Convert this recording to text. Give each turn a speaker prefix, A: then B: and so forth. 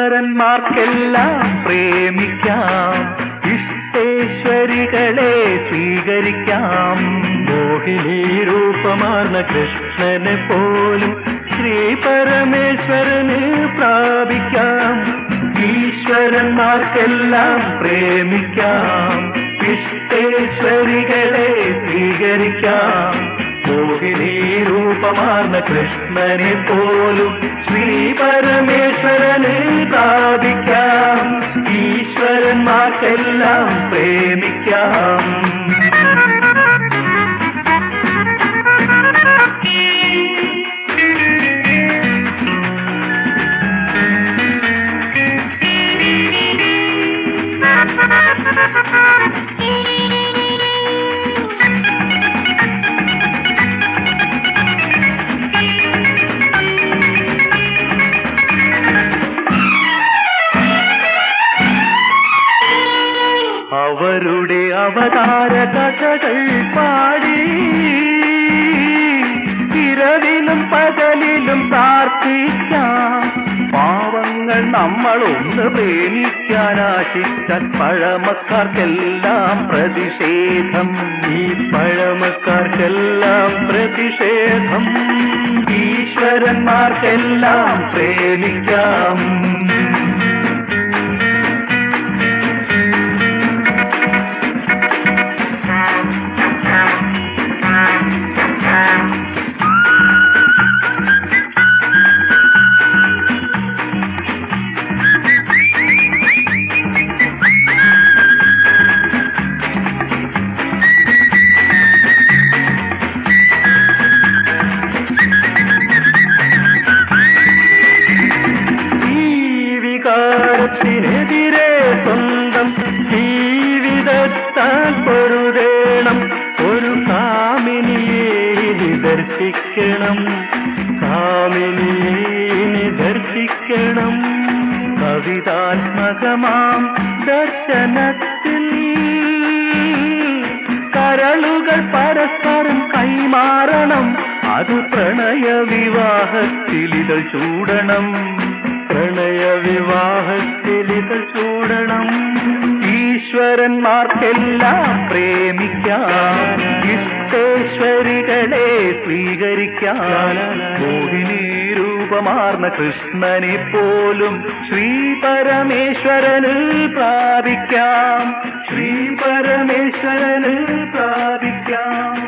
A: ഈശ്വരന്മാർക്കെല്ലാം പ്രേമിക്കാം, ഇഷ്ടേശ്വരികളെ സ്വീകരിക്കാം. മോഹിനി രൂപമാർന്ന കൃഷ്ണനെ പോലും ശ്രീ പരമേശ്വരന് പ്രാപിക്കാം. ഈശ്വരന്മാർക്കെല്ലാം പ്രേമിക്കാം, ഇഷ്ടേശ്വരികളെ സ്വീകരിക്കാം. മോഹിനി രൂപമാർന്ന കൃഷ്ണനെ പോലും ശ്രീ പരമേശ്വരന് പ്രാപിക്കാം. ഈശ്വരന്മാർക്കെല്ലാം പ്രേമിക്കാം. അവരുടെ അവതാര കഥകൾ പാടി ഇരവിലും പകലിലും പ്രാർത്ഥിക്കാം. പാവങ്ങൾ നമ്മളൊന്ന് പ്രേമിക്കാൻ ആശിച്ചാൽ പഴമക്കാർക്കെല്ലാം പ്രതിഷേധം. ഈ പഴമക്കാർക്കെല്ലാം പ്രതിഷേധം. ഈശ്വരന്മാർക്കെല്ലാം പ്രേമിക്കാം. ത്തിനെതിരെ സ്വന്തം ജീവിതത്താൽ പൊരുതേണം. ഒരു കാമിനിയെ ദർശിക്കണം, കാമിനിയെ ദർശിക്കണം. കവിതാത്മകമാം ദർശനത്തിൽ കരളുകൾ പരസ്പരം കൈമാറണം. അത് പ്രണയ വിവാഹത്തിലിതൾ ചൂടണം, പ്രണയ വിവാഹത്തിലിതൾ ചൂടണം. ഈശ്വരന്മാർക്കെല്ലാം പ്രേമിക്കാം, ഇഷ്ടേശ്വരികളെ സ്വീകരിക്കാം. മോഹിനി രൂപമാർന്ന കൃഷ്ണനെ പോലും ശ്രീ പരമേശ്വരന് പ്രാപിക്കാം, ശ്രീ പരമേശ്വരന് പ്രാപിക്കാം.